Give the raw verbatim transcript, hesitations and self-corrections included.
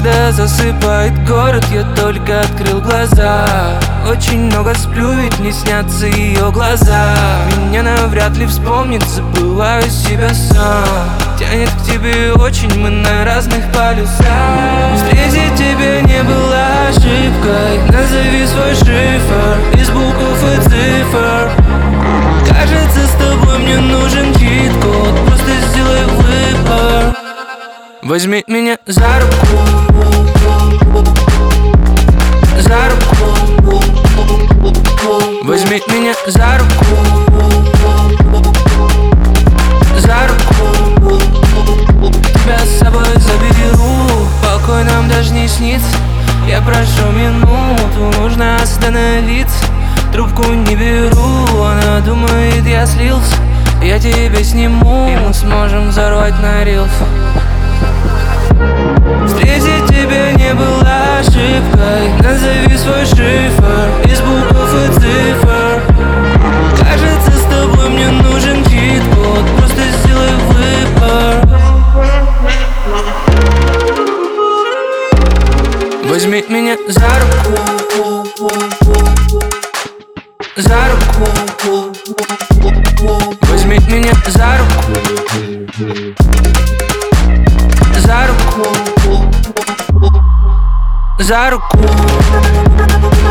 когда засыпает город, я только открыл глаза. Очень много сплю, ведь не снятся ее глаза. Меня навряд ли вспомнит, забываю себя сам. Тянет к тебе очень, мы на разных полюсах. Встретить тебя не было ошибкой. Назови свой шифр из букв и цифр. Кажется, с тобой мне нужен чит-код. Просто сделай выбор. Возьми меня за руку, за руку. Возьми меня за руку, за руку. Тебя с собой заберу, покой нам даже не снится. Я прошу минуту, нужно остановиться. Трубку не беру, она думает, я слился. Я тебя сниму, и мы сможем взорвать на рилс. Встретить тебя не было ошибкой. Назови свой шифр из букв и цифр. Кажется, с тобой мне нужен чит-код. Просто сделай выбор. Возьми меня за руку, за руку. Возьми меня за руку, за руку, за руку.